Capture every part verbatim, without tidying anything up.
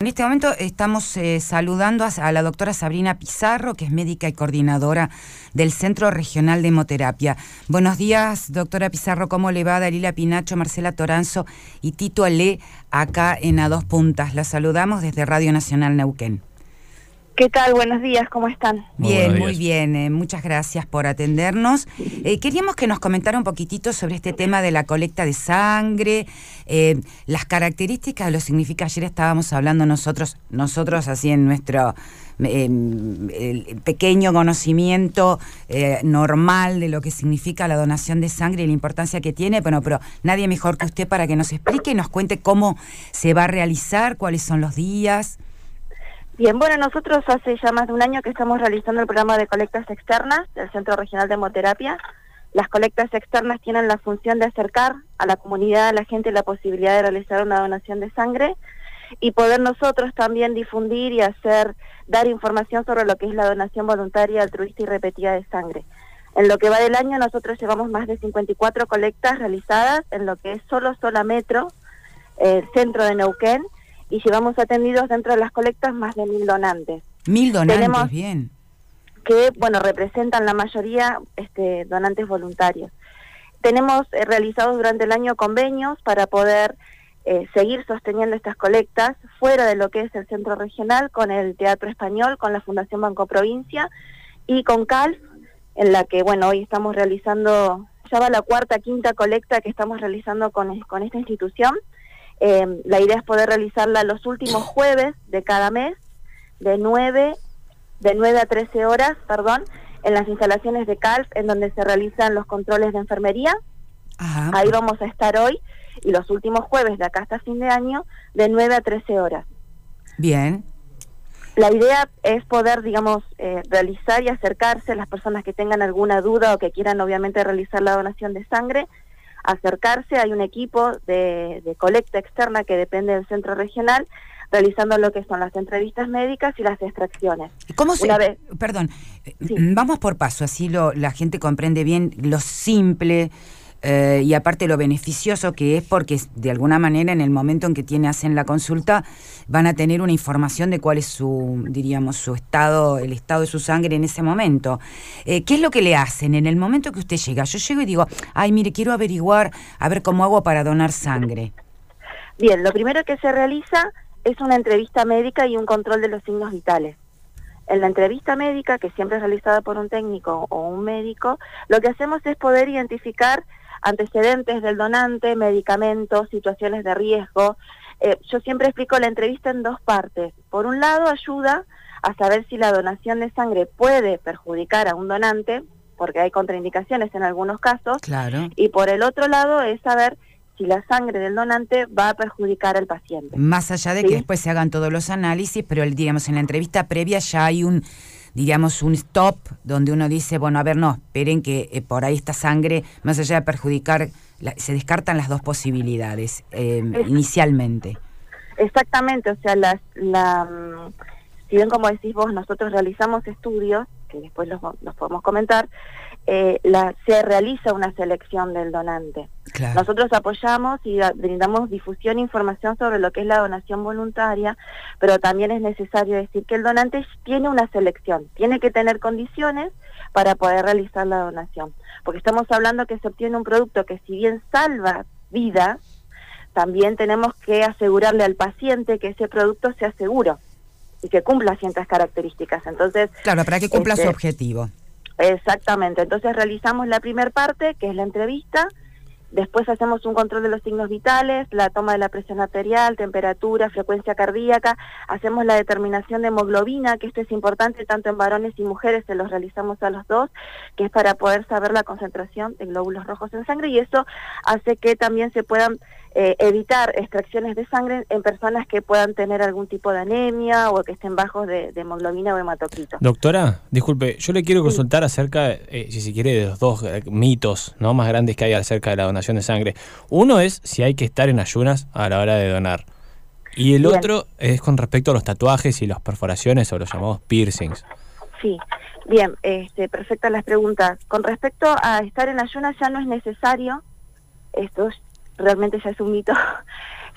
este momento estamos eh, saludando a, a la doctora Sabrina Pizarro, que es médica y coordinadora del Centro Regional de Hemoterapia. Buenos días, doctora Pizarro, ¿cómo le va? Dalila Pinacho, Marcela Toranzo y Tito Ale, acá en A Dos Puntas. La saludamos desde Radio Nacional Neuquén. ¿Qué tal? Buenos días, ¿cómo están? Muy bien, muy bien. Eh, muchas gracias por atendernos. Eh, queríamos que nos comentara un poquitito sobre este tema de la colecta de sangre, eh, las características, lo significa. Ayer estábamos hablando nosotros, nosotros así en nuestro eh, el pequeño conocimiento eh, normal de lo que significa la donación de sangre y la importancia que tiene, bueno, pero nadie mejor que usted para que nos explique y nos cuente cómo se va a realizar, cuáles son los días. Bien, bueno, nosotros hace ya más de un año que estamos realizando el programa de colectas externas del Centro Regional de Hemoterapia. Las colectas externas tienen la función de acercar a la comunidad, a la gente, la posibilidad de realizar una donación de sangre y poder nosotros también difundir y hacer, dar información sobre lo que es la donación voluntaria, altruista y repetida de sangre. En lo que va del año nosotros llevamos más de cincuenta y cuatro colectas realizadas en lo que es solo Sola Metro, el centro de Neuquén, y llevamos atendidos dentro de las colectas más de mil donantes. Mil donantes, Tenemos bien. Que, bueno, representan la mayoría este, donantes voluntarios. Tenemos eh, realizados durante el año convenios para poder eh, seguir sosteniendo estas colectas fuera de lo que es el centro regional, con el Teatro Español, con la Fundación Banco Provincia y con C A L F, en la que, bueno, hoy estamos realizando, ya va la cuarta, quinta colecta que estamos realizando con, con esta institución. Eh, la idea es poder realizarla los últimos jueves de cada mes, de nueve a trece horas, perdón, en las instalaciones de C A L F, en donde se realizan los controles de enfermería. Ajá. Ahí vamos a estar hoy, y los últimos jueves de acá hasta fin de año, de nueve a trece horas. Bien. La idea es poder, digamos, eh, realizar y acercarse a las personas que tengan alguna duda o que quieran, obviamente, realizar la donación de sangre, acercarse. Hay un equipo de, de colecta externa que depende del centro regional, realizando lo que son las entrevistas médicas y las extracciones. ¿Cómo se...? Una vez... Perdón, sí. Vamos por paso, así lo, la gente comprende bien lo simple eh, y aparte lo beneficioso que es, porque de alguna manera en el momento en que tiene, hacen la consulta van a tener una información de cuál es su, diríamos, su estado, el estado de su sangre en ese momento. Eh, ¿Qué es lo que le hacen en el momento que usted llega? Yo llego y digo, ay, mire, quiero averiguar, a ver cómo hago para donar sangre. Bien, lo primero que se realiza es una entrevista médica y un control de los signos vitales. En la entrevista médica, que siempre es realizada por un técnico o un médico, lo que hacemos es poder identificar antecedentes del donante, medicamentos, situaciones de riesgo. Eh, yo siempre explico la entrevista en dos partes. Por un lado, ayuda a saber si la donación de sangre puede perjudicar a un donante, porque hay contraindicaciones en algunos casos. Claro. Y por el otro lado es saber si la sangre del donante va a perjudicar al paciente. Más allá de ¿Sí? que después se hagan todos los análisis, pero el, digamos, en la entrevista previa ya hay un, digamos, un stop donde uno dice, bueno, a ver, no, esperen que eh, por ahí esta sangre, más allá de perjudicar, la, se descartan las dos posibilidades eh, es, inicialmente. Exactamente, o sea, las, la, si bien como decís vos, nosotros realizamos estudios, que después los, los podemos comentar, eh, la, se realiza una selección del donante. Claro. Nosotros apoyamos y brindamos difusión e información sobre lo que es la donación voluntaria, pero también es necesario decir que el donante tiene una selección, tiene que tener condiciones para poder realizar la donación, porque estamos hablando que se obtiene un producto que si bien salva vidas, también tenemos que asegurarle al paciente que ese producto sea seguro y que cumpla ciertas características. Entonces, claro, para que cumpla este, su objetivo. Exactamente. Entonces realizamos la primera parte, que es la entrevista. Después hacemos un control de los signos vitales, la toma de la presión arterial, temperatura, frecuencia cardíaca. Hacemos la determinación de hemoglobina, que esto es importante tanto en varones y mujeres, se los realizamos a los dos, que es para poder saber la concentración de glóbulos rojos en sangre, y eso hace que también se puedan eh, evitar extracciones de sangre en personas que puedan tener algún tipo de anemia o que estén bajos de, de hemoglobina o hematocrito. Doctora, disculpe, yo le quiero consultar sí. acerca, eh, si se quiere, de los dos eh, mitos, ¿no?, más grandes que hay acerca de la donación de sangre. Uno es si hay que estar en ayunas a la hora de donar. Y el Bien. otro es con respecto a los tatuajes y las perforaciones o los llamados piercings. Sí, bien, este, perfectas las preguntas. Con respecto a estar en ayunas ya no es necesario, esto realmente ya es un mito,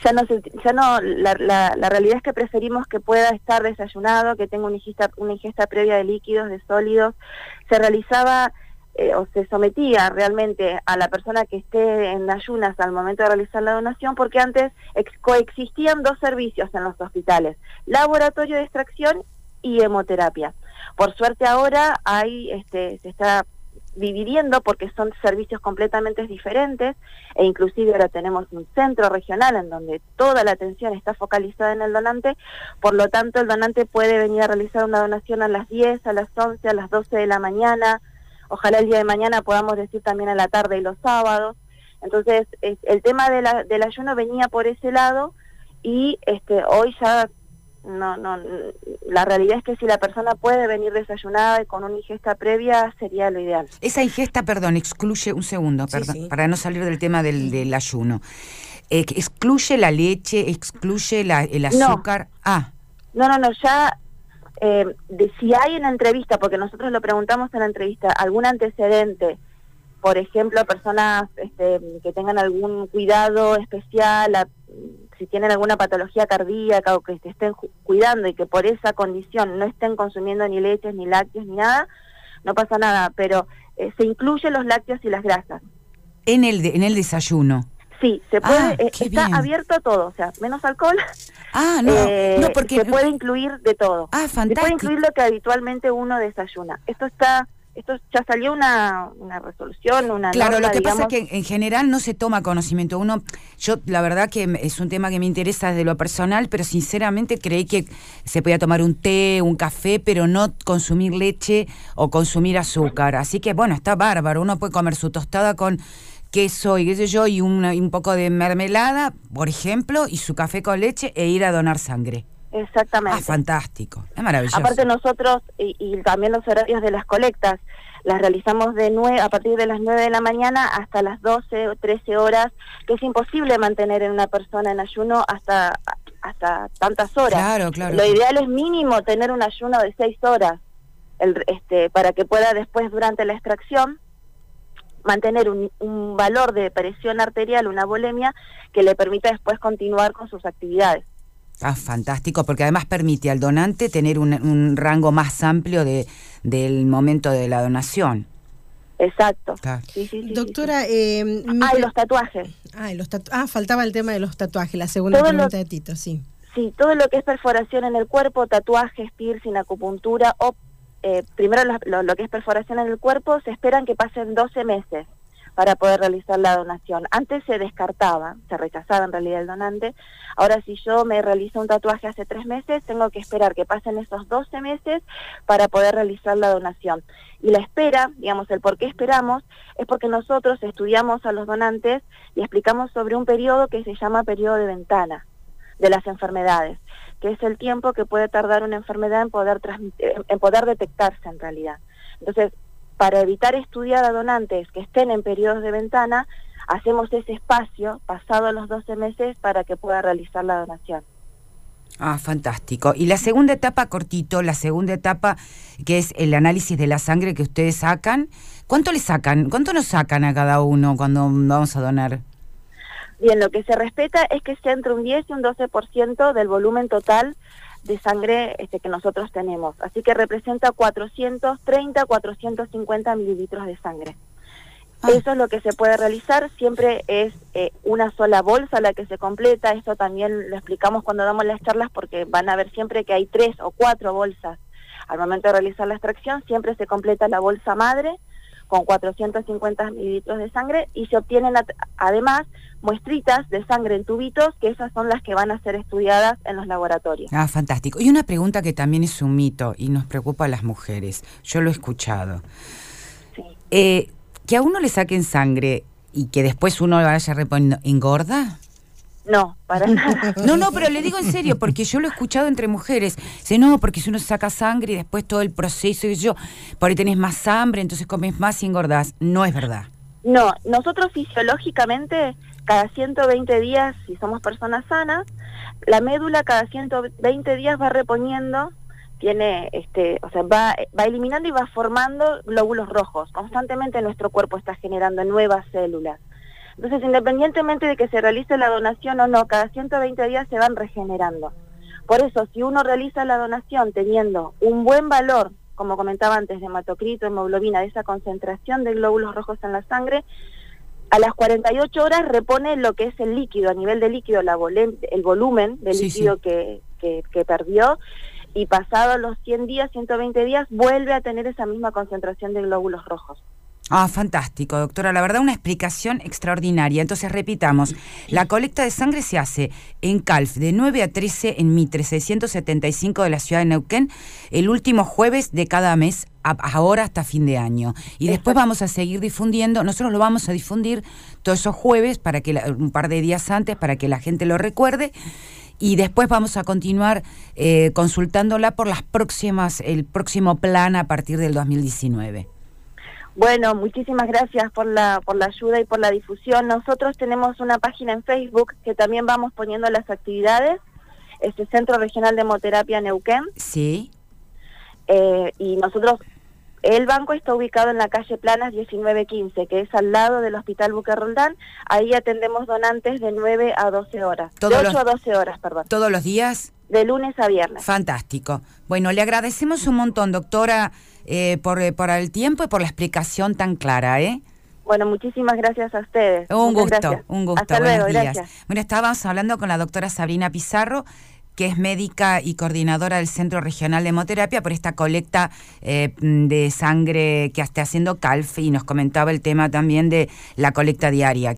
ya no, se, ya no la, la, la realidad es que preferimos que pueda estar desayunado, que tenga una ingesta, una ingesta previa de líquidos, de sólidos. Se realizaba eh, o se sometía realmente a la persona que esté en ayunas al momento de realizar la donación, porque antes ex, coexistían dos servicios en los hospitales: laboratorio de extracción y hemoterapia. Por suerte ahora hay, este, se está dividiendo porque son servicios completamente diferentes, e inclusive ahora tenemos un centro regional en donde toda la atención está focalizada en el donante. Por lo tanto, el donante puede venir a realizar una donación a las diez, a las once, a las doce de la mañana. Ojalá el día de mañana podamos decir también a la tarde y los sábados. Entonces, es, el tema de la, del ayuno venía por ese lado, y este hoy ya no, no, la realidad es que si la persona puede venir desayunada y con una ingesta previa, sería lo ideal. Esa ingesta, perdón, excluye, un segundo, Sí, perdón, sí. para no salir del tema del, del ayuno. Eh, ¿Excluye la leche, excluye la, el azúcar? No. Ah. No, no, no, ya, eh, de, si hay en la entrevista, porque nosotros lo preguntamos en la entrevista, algún antecedente, por ejemplo, personas este, que tengan algún cuidado especial, a, si tienen alguna patología cardíaca o que se estén cuidando y que por esa condición no estén consumiendo ni leches, ni lácteos, ni nada, no pasa nada, pero eh, se incluyen los lácteos y las grasas. ¿En el, de, en el desayuno? Sí, se puede, ah, eh, está bien. abierto a todo, o sea, menos alcohol. Ah, no, eh, no, porque... Se puede incluir de todo. Ah, fantástico. Se puede incluir lo que habitualmente uno desayuna. Esto está... Esto ya salió una, una resolución, una Claro, norma, lo que digamos. pasa es que en general no se toma conocimiento. Uno, yo la verdad que es un tema que me interesa desde lo personal, pero sinceramente creí que se podía tomar un té, un café, pero no consumir leche o consumir azúcar. Así que bueno, está bárbaro. Uno puede comer su tostada con queso y qué sé yo, y, una, y un poco de mermelada, por ejemplo, y su café con leche, e ir a donar sangre. Exactamente. Ah, fantástico, es maravilloso. Aparte nosotros, y, y también los horarios de las colectas, las realizamos de nueve, a partir de las nueve de la mañana hasta las doce o trece horas, que es imposible mantener en una persona en ayuno hasta, hasta tantas horas. Claro, claro. Lo ideal es mínimo tener un ayuno de seis horas, el, este, para que pueda después, durante la extracción, mantener un, un valor de presión arterial, una volemia, que le permita después continuar con sus actividades. Ah, fantástico, porque además permite al donante tener un, un rango más amplio de del momento de la donación. Exacto. Claro. Sí, sí, sí, Doctora, sí, sí. eh, ah, y los tatuajes. Ah, y los tatu ah, faltaba el tema de los tatuajes, la segunda todo pregunta lo, de Tito, sí. Sí, todo lo que es perforación en el cuerpo, tatuajes, piercing, acupuntura, o eh, primero lo, lo, lo que es perforación en el cuerpo, se esperan que pasen doce meses para poder realizar la donación. Antes se descartaba, se rechazaba en realidad el donante. Ahora, si yo me realizo un tatuaje hace tres meses, tengo que esperar que pasen esos doce meses para poder realizar la donación. Y la espera, digamos, el por qué esperamos, es porque nosotros estudiamos a los donantes y explicamos sobre un periodo que se llama periodo de ventana de las enfermedades, que es el tiempo que puede tardar una enfermedad en poder transmitir, en poder detectarse en realidad. Entonces, para evitar estudiar a donantes que estén en periodos de ventana, hacemos ese espacio pasado los doce meses para que pueda realizar la donación. Ah, fantástico. Y la segunda etapa, cortito, la segunda etapa, que es el análisis de la sangre que ustedes sacan, ¿cuánto le sacan? ¿Cuánto nos sacan a cada uno cuando vamos a donar? Bien, lo que se respeta es que sea entre un diez y un doce por ciento del volumen total de sangre este, que nosotros tenemos. Así que representa cuatrocientos treinta, cuatrocientos cincuenta mililitros de sangre. Ah. Eso es lo que se puede realizar. Siempre es eh, una sola bolsa la que se completa. Esto también lo explicamos cuando damos las charlas, porque van a ver siempre que hay tres o cuatro bolsas. Al momento de realizar la extracción, siempre se completa la bolsa madre con cuatrocientos cincuenta mililitros de sangre, y se obtienen además muestritas de sangre en tubitos, que esas son las que van a ser estudiadas en los laboratorios. Ah, fantástico. Y una pregunta que también es un mito y nos preocupa a las mujeres, yo lo he escuchado. Sí. Eh, que a uno le saquen sangre y que después uno vaya reponiendo, ¿engorda? No, para nada. No, no, pero le digo en serio, porque yo lo he escuchado entre mujeres. Dice, no, porque si uno saca sangre y después todo el proceso y yo, por ahí tenés más hambre, entonces comes más y engordás. No es verdad. No, nosotros fisiológicamente, cada ciento veinte días, si somos personas sanas, la médula cada ciento veinte días va reponiendo, tiene, este, o sea, va, va eliminando y va formando glóbulos rojos. Constantemente nuestro cuerpo está generando nuevas células. Entonces, independientemente de que se realice la donación o no, cada ciento veinte días se van regenerando. Por eso, si uno realiza la donación teniendo un buen valor, como comentaba antes, de hematocrito, hemoglobina, de esa concentración de glóbulos rojos en la sangre, a las cuarenta y ocho horas repone lo que es el líquido, a nivel de líquido, la volen, el volumen de Sí, líquido sí. Que, que, que perdió, y pasado los cien días, ciento veinte días, vuelve a tener esa misma concentración de glóbulos rojos. Ah, fantástico, doctora. La verdad, una explicación extraordinaria. Entonces, repitamos, la colecta de sangre se hace en Calf de nueve a trece en Mitre, seiscientos setenta y cinco de la ciudad de Neuquén, el último jueves de cada mes, a, ahora hasta fin de año. Y después vamos a seguir difundiendo, nosotros lo vamos a difundir todos esos jueves, para que la, un par de días antes, para que la gente lo recuerde. Y después vamos a continuar eh, consultándola por las próximas, el próximo plan a partir del dos mil diecinueve. Bueno, muchísimas gracias por la por la ayuda y por la difusión. Nosotros tenemos una página en Facebook que también vamos poniendo las actividades, es el Centro Regional de Hemoterapia Neuquén. Sí. Eh, y nosotros, el banco está ubicado en la calle Planas diecinueve quince, que es al lado del Hospital Buque Roldán. Ahí atendemos donantes de nueve a doce horas. De ocho a doce horas, perdón. ¿Todos los días? De lunes a viernes. Fantástico. Bueno, le agradecemos un montón, doctora, eh, por, eh, por el tiempo y por la explicación tan clara, ¿eh? Bueno, muchísimas gracias a ustedes. Un Muchas gusto, gracias. un gusto. Hasta Buenos luego, días. gracias. Bueno, estábamos hablando con la doctora Sabrina Pizarro, que es médica y coordinadora del Centro Regional de Hemoterapia, por esta colecta eh, de sangre que está haciendo Calf, y nos comentaba el tema también de la colecta diaria.